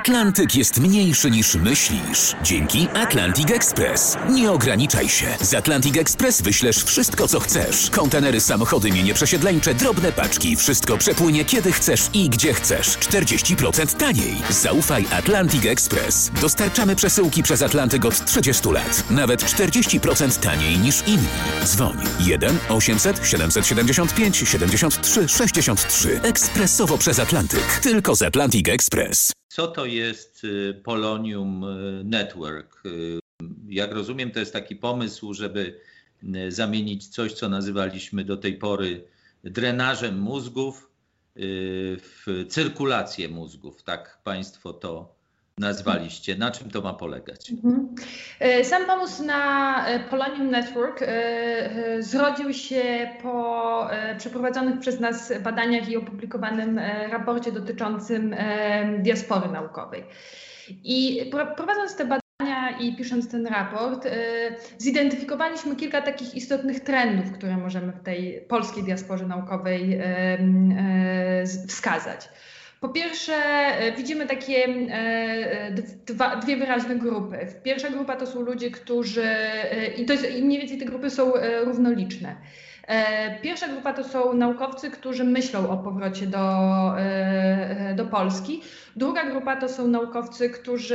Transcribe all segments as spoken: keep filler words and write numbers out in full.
Atlantyk jest mniejszy niż myślisz. Dzięki Atlantic Express. Nie ograniczaj się. Z Atlantic Express wyślesz wszystko, co chcesz. Kontenery, samochody, mienie przesiedleńcze, drobne paczki. Wszystko przepłynie kiedy chcesz i gdzie chcesz. czterdzieści procent taniej. Zaufaj Atlantic Express. Dostarczamy przesyłki przez Atlantyk od trzydziestu lat. Nawet czterdzieści procent taniej niż inni. Dzwoń jeden osiemset siedemset siedemdziesiąt pięć siedemdziesiąt trzy sześćdziesiąt trzy. Ekspresowo przez Atlantyk. Tylko z Atlantic Express. Co to jest Polonium Network? Jak rozumiem, to jest taki pomysł, żeby zamienić coś, co nazywaliśmy do tej pory drenażem mózgów, w cyrkulację mózgów. Tak Państwo to nazwaliście. Na czym to ma polegać? Sam pomysł na Polonium Network zrodził się po przeprowadzonych przez nas badaniach i opublikowanym raporcie dotyczącym diaspory naukowej. I prowadząc te badania i pisząc ten raport, zidentyfikowaliśmy kilka takich istotnych trendów, które możemy w tej polskiej diasporze naukowej wskazać. Po pierwsze, widzimy takie dwa, dwie wyraźne grupy. Pierwsza grupa to są ludzie, którzy, i, to jest, i mniej więcej te grupy są równoliczne. Pierwsza grupa to są naukowcy, którzy myślą o powrocie do, do Polski. Druga grupa to są naukowcy, którzy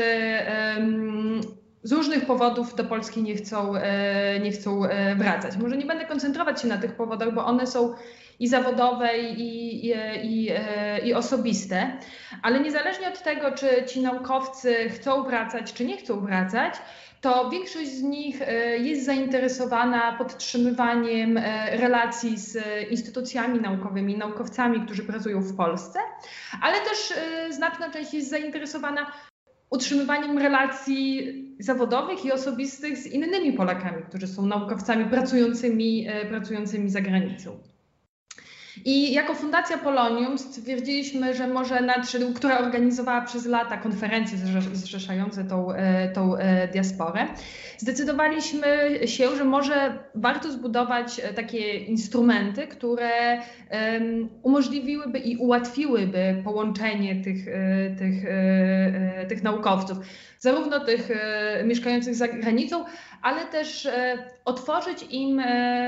z różnych powodów do Polski nie chcą, nie chcą wracać. Może nie będę koncentrować się na tych powodach, bo one są i zawodowe, i, i, i, i osobiste, ale niezależnie od tego, czy ci naukowcy chcą wracać, czy nie chcą wracać, to większość z nich jest zainteresowana podtrzymywaniem relacji z instytucjami naukowymi, naukowcami, którzy pracują w Polsce, ale też znaczna część jest zainteresowana utrzymywaniem relacji zawodowych i osobistych z innymi Polakami, którzy są naukowcami pracującymi, pracującymi za granicą. I jako Fundacja Polonium stwierdziliśmy, że może nadszedł, która organizowała przez lata konferencje zrzeszające tą, tą diasporę, zdecydowaliśmy się, że może warto zbudować takie instrumenty, które um, umożliwiłyby i ułatwiłyby połączenie tych, tych, tych naukowców, zarówno tych mieszkających za granicą, ale też otworzyć im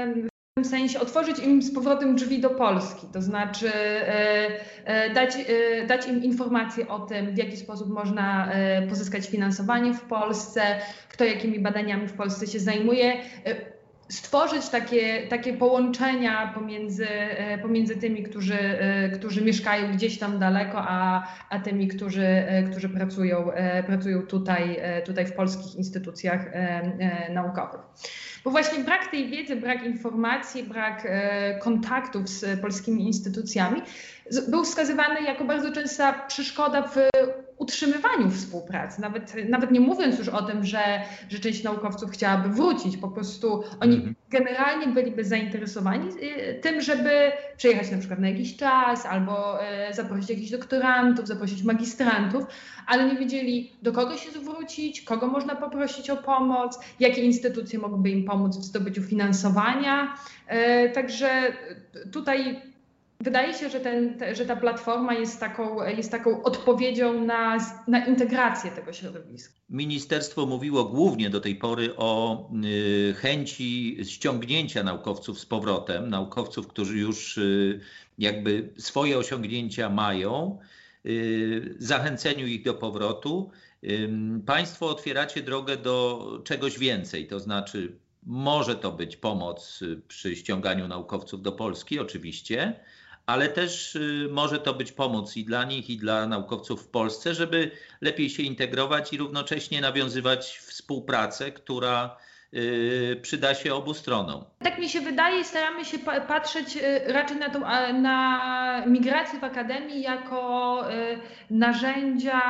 w tym sensie otworzyć im z powrotem drzwi do Polski, to znaczy e, e, dać, e, dać im informacje o tym, w jaki sposób można e, pozyskać finansowanie w Polsce, kto jakimi badaniami w Polsce się zajmuje, e, stworzyć takie, takie połączenia pomiędzy, e, pomiędzy tymi, którzy, e, którzy mieszkają gdzieś tam daleko, a, a tymi, którzy, e, którzy pracują, e, pracują tutaj, e, tutaj w polskich instytucjach e, e, naukowych. Bo właśnie brak tej wiedzy, brak informacji, brak e, kontaktów z polskimi instytucjami z, był wskazywany jako bardzo częsta przeszkoda w utrzymywaniu współpracy. Nawet, nawet nie mówiąc już o tym, że, że część naukowców chciałaby wrócić, po prostu oni mhm. generalnie byliby zainteresowani e, tym, żeby przyjechać na przykład na jakiś czas albo e, zaprosić jakichś doktorantów, zaprosić magistrantów, ale nie wiedzieli, do kogo się zwrócić, kogo można poprosić o pomoc, jakie instytucje mogłyby im pomóc w zdobyciu finansowania. E, także tutaj wydaje się, że, ten, te, że ta platforma jest taką, jest taką odpowiedzią na, na integrację tego środowiska. Ministerstwo mówiło głównie do tej pory o y, chęci ściągnięcia naukowców z powrotem, naukowców, którzy już y, jakby swoje osiągnięcia mają, y, zachęceniu ich do powrotu. Y, państwo otwieracie drogę do czegoś więcej, to znaczy może to być pomoc przy ściąganiu naukowców do Polski oczywiście, ale też może to być pomoc i dla nich, i dla naukowców w Polsce, żeby lepiej się integrować i równocześnie nawiązywać współpracę, która przyda się obu stronom. Tak mi się wydaje, staramy się patrzeć raczej na, tą, na migrację w akademii jako narzędzia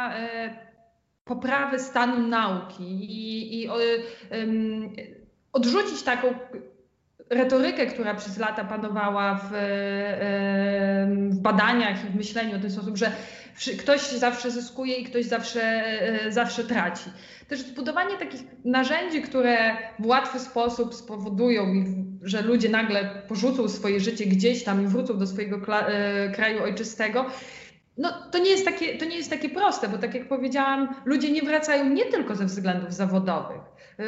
poprawy stanu nauki i, i um, odrzucić taką retorykę, która przez lata panowała w, w badaniach i w myśleniu w ten sposób, że ktoś zawsze zyskuje i ktoś zawsze, zawsze traci. Też zbudowanie takich narzędzi, które w łatwy sposób spowodują, że ludzie nagle porzucą swoje życie gdzieś tam i wrócą do swojego kraju ojczystego, No, to nie jest takie, to nie jest takie proste, bo tak jak powiedziałam, ludzie nie wracają nie tylko ze względów zawodowych.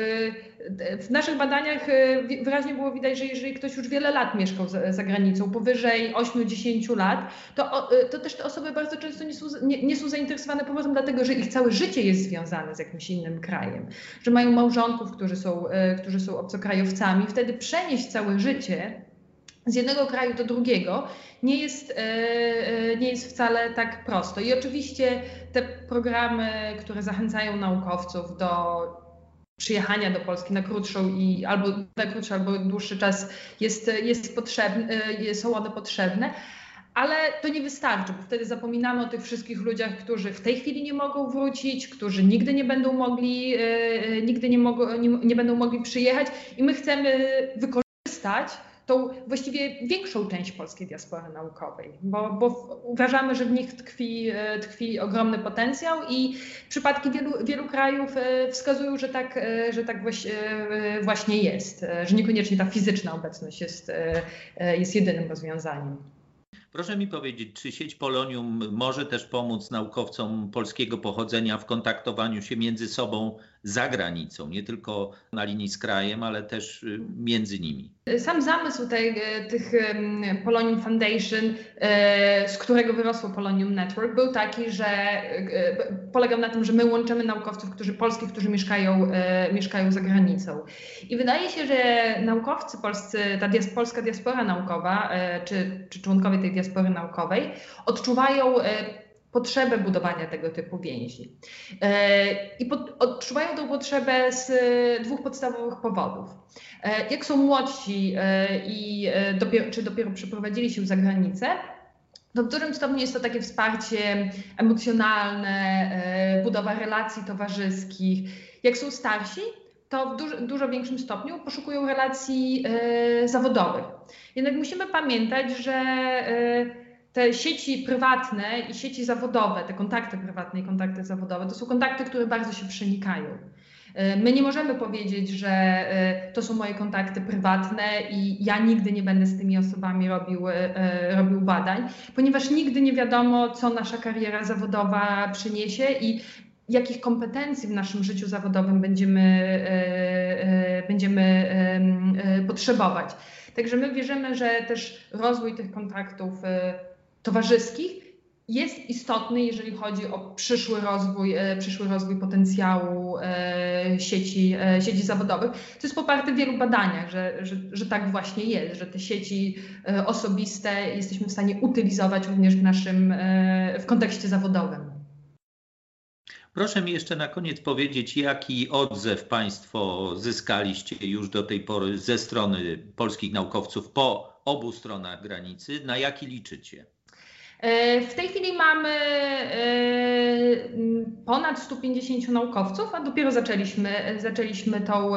W naszych badaniach wyraźnie było widać, że jeżeli ktoś już wiele lat mieszkał za, za granicą, powyżej osiem do dziesięciu lat, to, to też te osoby bardzo często nie są, nie, nie są zainteresowane powrotem, dlatego że ich całe życie jest związane z jakimś innym krajem, że mają małżonków, którzy są, którzy są obcokrajowcami. Wtedy przenieść całe życie z jednego kraju do drugiego nie jest, nie jest wcale tak prosto. I oczywiście te programy, które zachęcają naukowców do przyjechania do Polski na krótszą i albo na krótszy, albo dłuższy czas jest, jest potrzebne, są one potrzebne, ale to nie wystarczy, bo wtedy zapominamy o tych wszystkich ludziach, którzy w tej chwili nie mogą wrócić, którzy nigdy nie będą mogli, nigdy nie, mogą, nie, nie będą mogli przyjechać i my chcemy wykorzystać tą właściwie większą część polskiej diaspory naukowej, bo, bo uważamy, że w nich tkwi, tkwi ogromny potencjał i przypadki wielu, wielu krajów wskazują, że tak, że tak właśnie jest, że niekoniecznie ta fizyczna obecność jest, jest jedynym rozwiązaniem. Proszę mi powiedzieć, czy sieć Polonium może też pomóc naukowcom polskiego pochodzenia w kontaktowaniu się między sobą za granicą, nie tylko na linii z krajem, ale też między nimi? Sam zamysł tej, tych Polonium Foundation, z którego wyrosło Polonium Network, był taki, że polegał na tym, że my łączymy naukowców, którzy polskich, którzy mieszkają, mieszkają za granicą. I wydaje się, że naukowcy polscy, ta dias, polska diaspora naukowa, czy, czy członkowie tej diaspory naukowej odczuwają potrzebę budowania tego typu więzi. I pod, odczuwają tę potrzebę z dwóch podstawowych powodów. Jak są młodsi i dopiero, czy dopiero przeprowadzili się za granicę, to w dużym stopniu jest to takie wsparcie emocjonalne, budowa relacji towarzyskich. Jak są starsi, to w dużo, dużo większym stopniu poszukują relacji zawodowych. Jednak musimy pamiętać, że te sieci prywatne i sieci zawodowe, te kontakty prywatne i kontakty zawodowe, to są kontakty, które bardzo się przenikają. My nie możemy powiedzieć, że to są moje kontakty prywatne i ja nigdy nie będę z tymi osobami robił, robił badań, ponieważ nigdy nie wiadomo, co nasza kariera zawodowa przyniesie i jakich kompetencji w naszym życiu zawodowym będziemy, będziemy potrzebować. Także my wierzymy, że też rozwój tych kontaktów towarzyskich jest istotny, jeżeli chodzi o przyszły rozwój, przyszły rozwój potencjału sieci, sieci zawodowych. To jest poparte w wielu badaniach, że, że, że tak właśnie jest, że te sieci osobiste jesteśmy w stanie utylizować również w naszym, w kontekście zawodowym. Proszę mi jeszcze na koniec powiedzieć, jaki odzew Państwo zyskaliście już do tej pory ze strony polskich naukowców po obu stronach granicy, na jaki liczycie? W tej chwili mamy ponad stu pięćdziesięciu naukowców, a dopiero zaczęliśmy, zaczęliśmy tą,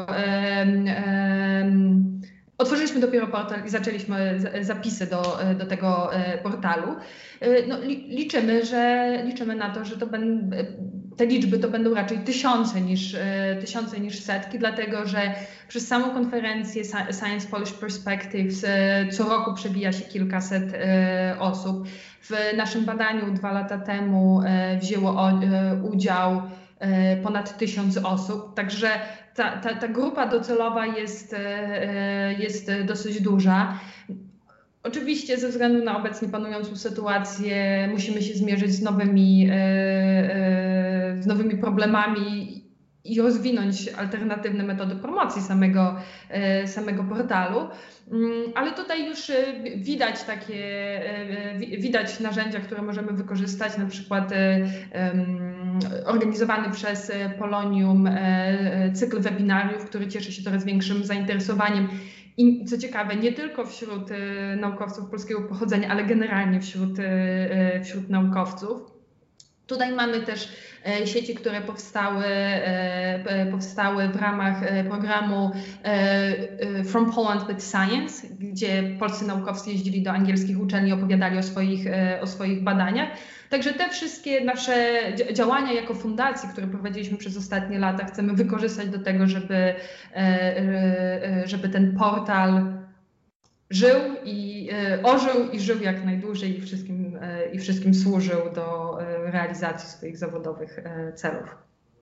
otworzyliśmy dopiero portal i zaczęliśmy zapisy do, do tego portalu. No, liczymy, że, liczymy na to, że to ben, te liczby to będą raczej tysiące niż, tysiące niż setki, dlatego że przez samą konferencję Science Polish Perspectives co roku przebija się kilkaset osób. W naszym badaniu dwa lata temu wzięło udział ponad tysiąc osób, także ta, ta, ta grupa docelowa jest, jest dosyć duża. Oczywiście ze względu na obecnie panującą sytuację musimy się zmierzyć z nowymi, z nowymi problemami i rozwinąć alternatywne metody promocji samego, samego portalu. Ale tutaj już widać takie, widać narzędzia, które możemy wykorzystać, na przykład organizowany przez Polonium cykl webinariów, który cieszy się coraz większym zainteresowaniem. I co ciekawe, nie tylko wśród naukowców polskiego pochodzenia, ale generalnie wśród, wśród naukowców. Tutaj mamy też sieci, które powstały, powstały w ramach programu From Poland with Science, gdzie polscy naukowcy jeździli do angielskich uczelni i opowiadali o swoich, o swoich badaniach. Także te wszystkie nasze działania jako fundacji, które prowadziliśmy przez ostatnie lata, chcemy wykorzystać do tego, żeby, żeby ten portal żył i ożył i żył jak najdłużej i wszystkim i wszystkim służył do realizacji swoich zawodowych celów.